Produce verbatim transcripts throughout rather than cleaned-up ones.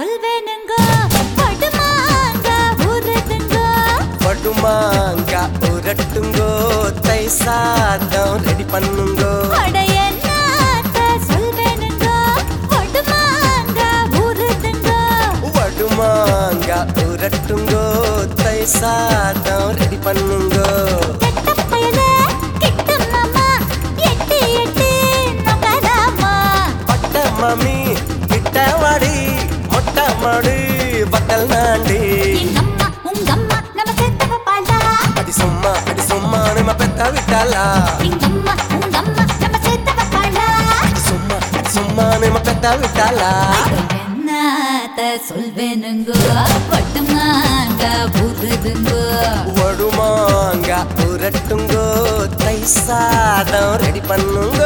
சொல்வேனுங்க படுமாங்க ஊருதுங்க படுமாங்க ஊரட்டுங்கோ தை சாதம் ரெடி பண்ணுங்க அடையன்னாத்த சொல்வேனுங்க படுமாங்க ஊருதுங்க படுமாங்க ஊரட்டுங்கோ தை சாதம் ரெடி பண்ணுங்க கெட்ட பயலே கிட்ட மாமா எட்டி எட்டி நகராமா பட்ட மாமி கிட்ட வாடி மொட்டை மாடு பக்கல் நாண்டி எங்கம்மா உங்கம்மா நம்ம சேர்த்தவ பாலா அடி சும்மா அடி சும்மா நம்ம பெத்த விட்டாளா எங்கம்மா உங்கம்மா நம்ம சேர்த்தவ பாலா அடி சும்மா அடி சும்மா நம்ம பெத்த விட்டாளா என்னத்த சொல்வேனுங்க பட்டுமாங்க ஊருதுங்க வடுமாங்க ஊரட்டுங்கோ தை சாதம் ரெடி பண்ணுங்க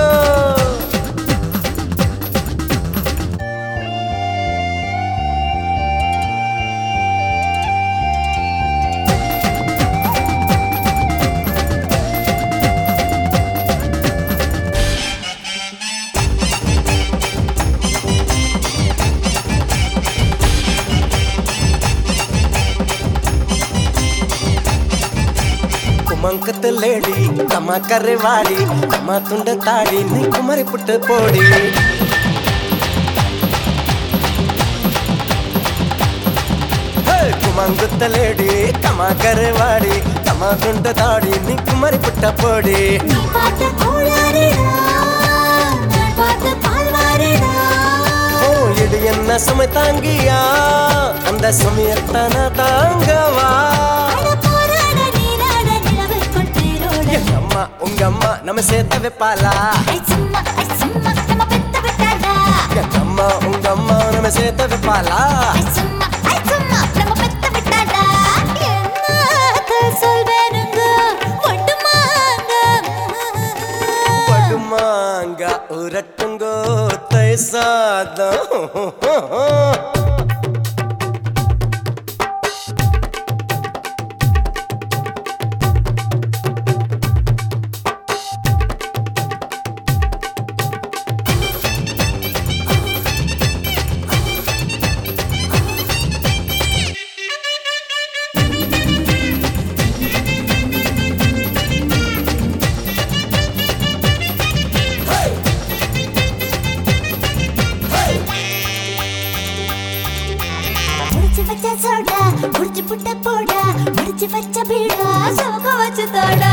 குமங்கத்து லேடி கம்மா கரைவாடி கம்மா துண்ட தாடி நீ குமரி புட்டு போடி குமங்குத்த லேடி கம்மா கரைவாடி கம்மா துண்ட தாடி நீ குமரி புட்ட போடி நீ பார்த்த கோளாறுடா நான் பார்த்த பால்வாறுடா ஓ இது என்ன சுமை தாங்கியா அந்த சுமையத்தான தாங்கவா அட போராட நீராட நிலவுக்குள் தேரோட எங்க அம்மா உங்க அம்மா நம்ம சேர்த்த வைப்பாளா ஐ சும்மா ஐ சும்மா நம்ம பெத்த விட்டாடா எங்க அம்மா உங்க அம்மா நம்ம சேர்த்த வைப்பாளா ஐ சும்மா ஐ சும்மா நம்ம பெத்த விட்டாடா என்னத்த சொல்வேனுங்க ஒட்டுமாங்க படுமாங்க உரட்டுங்கோ தை சாதம் முடிச்சு வச்ச சோடா முடிச்சு புட்ட போடா முடிச்சு வச்ச பீடா சோக வச்சு தோடா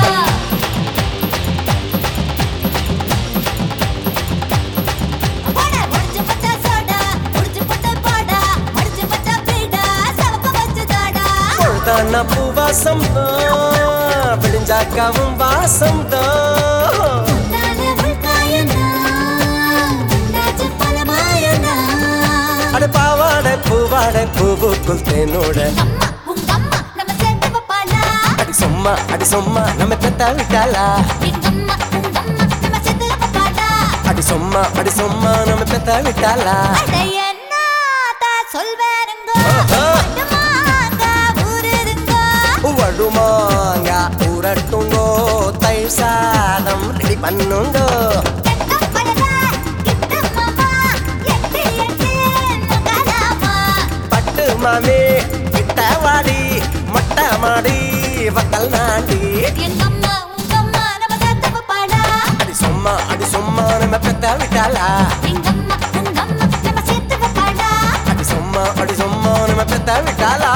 போடா முடிச்சு வச்ச சோடா முடிச்சு புட்ட போடா முடிச்சு வச்ச பீடா சோக வச்சு தோடா பொழுதான பூவாசம் தான் விடிஞ்சாக்காவும் வாசம் தான் நானே உள்காயனா நாச்சு பலமாயனா அட பாவாட பூவாட பூவுக்குள் தேனோட அம்மா உங்க அம்மா நம்ம சேர்த்தவ பாலா அடி சும்மா அடி சும்மா நம்ம பெத்த விட்டாளா எங்கம்மா உங்க அம்மா நம்ம சேர்த்தவ பாலா அடி சும்மா அடி சும்மா நம்ம பெத்த விட்டாளா அட என்னத்த சொல்வேனுங்க ஆஹா. பட்டுமாங்க ஊருதுங்க வடுமாங்க ஊரட்டுங்கோ தை சாதம் ரெடி பண்ணுங்க கெட்ட பயலே கிட்ட மாமா எட்டி எட்டி நகராமா பட்டு மாமி கிட்ட வாடி மொட்டை மாடி வக்கல் நாண்டி எங்கம்மா உங்கம்மா நம்ம சேர்த்தவ பாலா அடி சும்மா அடி சும்மா நம்ம பெத்த விட்டாளா எங்கம்மா உங்கம்மா நம்ம சேர்த்தவ பாலா அடி சும்மா அடி சும்மா நம்ம பெத்த விட்டாளா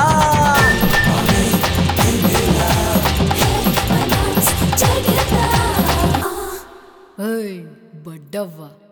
ஏய் பட்டவா